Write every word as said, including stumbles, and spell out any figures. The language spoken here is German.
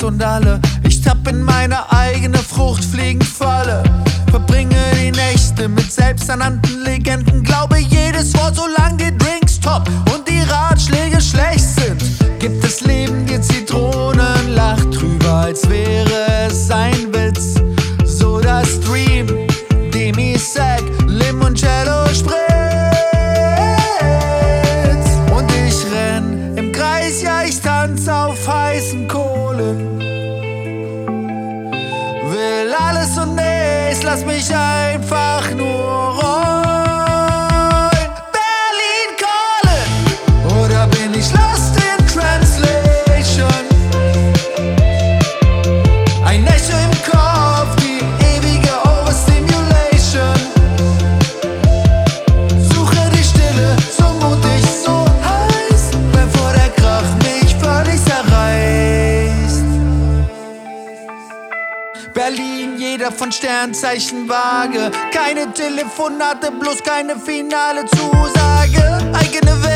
und alle. Ich tapp in meine eigene Fruchtfliegenfalle. Verbringe die Nächte mit selbsternannten Legenden. Glaube jedes Wort, solange die Drinks top und die Ratschläge schlecht sind. Gibt das Leben dir Zitronen, lach drüber, als wäre es ein Witz. So das Dream, Demi-Sec, Limoncello spritz. Und ich renn im Kreis, ja ich tanz auf heißen Kohlen. Will alles und nichts, lass mich einfach nur rollen. Berlin calling, oder bin ich lost in translation? Ein Echo im Kopf, die ewige Overstimulation. Suche die Stille, so mutig, so heiß, bevor der Krach mich völlig zerreißt. Berlin, jeder von Sternzeichen vage. Keine Telefonate, bloß keine finale Zusage. Eigene